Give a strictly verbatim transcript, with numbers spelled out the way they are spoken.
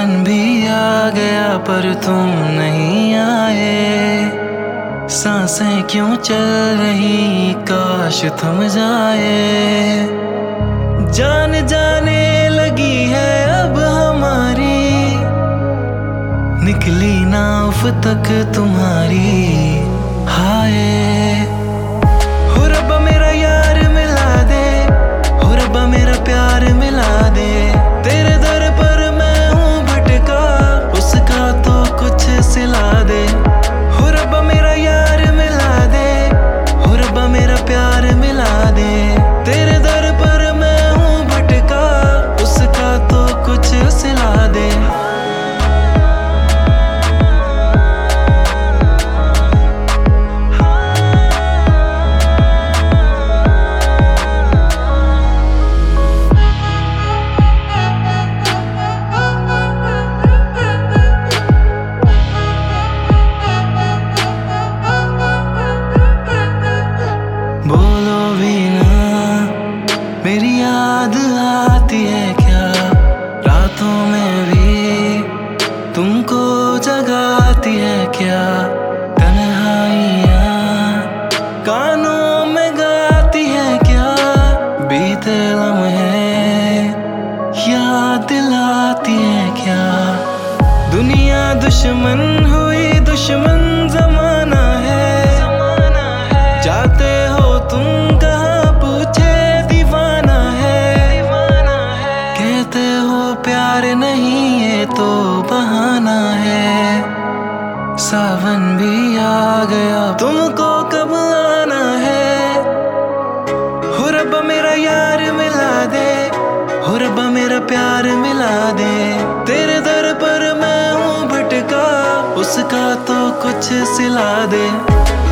सावन भी आ गया पर तुम नहीं आए। सांसें क्यों चल रही काश थम जाए। जान जाने लगी है अब हमारी, निकली ना उफ तक तुम्हारी। हाय हो रब्बा मेरा यार मिला दे, हो रब्बा मेरा प्यार मिला दे। तेरे दर पर मैं हूँ भटका, उसका तो कुछ सिला दे। हो रब्बा मेरा यार मिला दे, हो रब्बा मेरा प्यार मिला दे। तेरे दर पर मैं हूँ भटका, उसका तो कुछ सिला दे। बोलो भी ना मेरी याद आती है क्या, रातों में भी तुमको जगाती है क्या। तन्हाइयाँ कानों में गाती है क्या, बीते लम्हे याद दिलाती है क्या। दुनिया दुश्मन हुई, दुश्मन जमाना है। जाते हो तुम कहाँ पूछे दीवाना है। कहते हो प्यार नहीं ये तो बहाना है। सावन भी आ गया तुमको कब आना है। हो रब्बा मेरा यार मिला दे, हो रब्बा मेरा प्यार मिला दे। तेरे दर पर मैं हूँ भटका, उसका तो कुछ सिला दे।